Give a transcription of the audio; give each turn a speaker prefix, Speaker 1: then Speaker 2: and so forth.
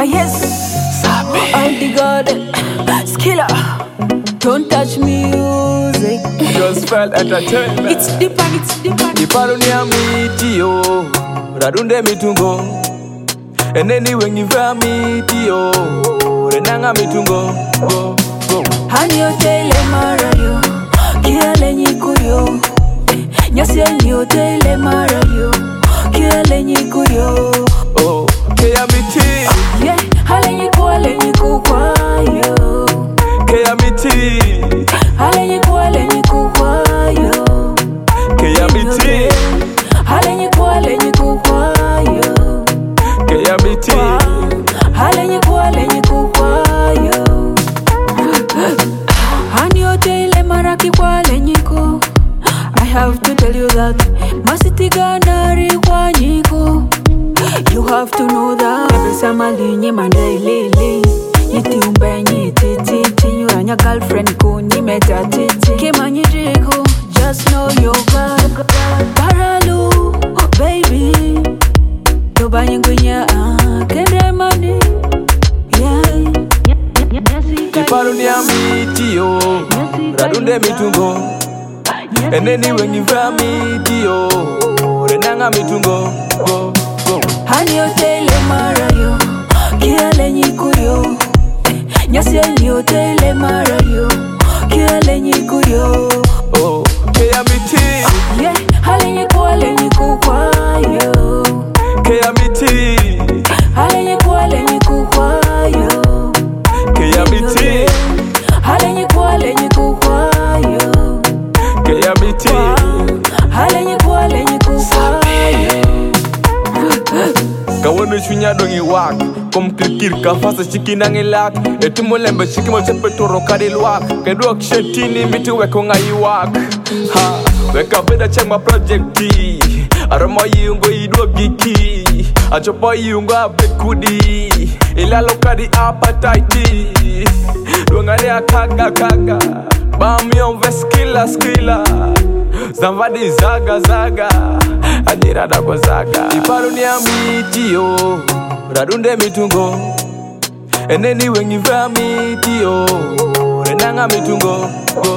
Speaker 1: yes, I'm the god, skiller. Don't touch music.
Speaker 2: Gospel entertainment.
Speaker 1: It's deeper, it's deeper.
Speaker 2: Iparunia mitio, radunde mitungo. Eneni wengi vya mitio, renanga mitungo. Go, go.
Speaker 1: Hanyo tele marayo, kiale nyikuyo. Nyasi hanyo tele marayo, kiale nyikuyo.
Speaker 2: Oh, kaya miti.
Speaker 1: Yeah, hale nyikuale nyikukwayo.
Speaker 2: Kaya miti.
Speaker 1: Hale nyikuale nyikukwayo.
Speaker 2: Kaya miti.
Speaker 1: Hale nyikuale nyikukwayo.
Speaker 2: Kaya miti.
Speaker 1: Hale nyikuale nyikukwayo. Hanyo tele maraki kwale nyiku. I have to tell you that Masiti ganari kwa nyiku. You have to know that Samali nye mandailele. Yiti umbe nyiti titi. Nyuranya girlfriend ko nyimeta titi. Kema nyiriko, just know your God. Paralu, baby. Toba nyingunya, kendre mani.
Speaker 2: Iparunia mitio, radunde mitungo. Eneni wengi vya mitio, renanga mitungo. Go, go.
Speaker 1: Hanyo tele marayo, kiale nyikuyo. Nyasi hanyo tele marayo, kiale nyikuyo.
Speaker 2: Oh, kaya miti.
Speaker 1: Yeah, hale nyikuale nyikukwayo.
Speaker 2: Kaya miti.
Speaker 1: Hale nyikuale nyikukwayo.
Speaker 2: Kaya miti.
Speaker 1: Hale nyikuale nyikukwayo.
Speaker 2: Kaya miti.
Speaker 1: Hale nyikuale nyikukwayo.
Speaker 2: Kawono chunya dongi wak kom klikir ka fasa chiki nangilak etimo lembe chiki mo chepe toro kadilwak kedok shetini mitu weko ngai wak ha weka beda chema projecti aramo yungo idwo giki achopo yungo abekudi ilalo kadi appetite dongale akaga bamyo skilla Zamvadi zaga Anirada kwa zaga Iparunia mitio Radunde mitungo Eneni wengi vya mitio Renanga mitungo Go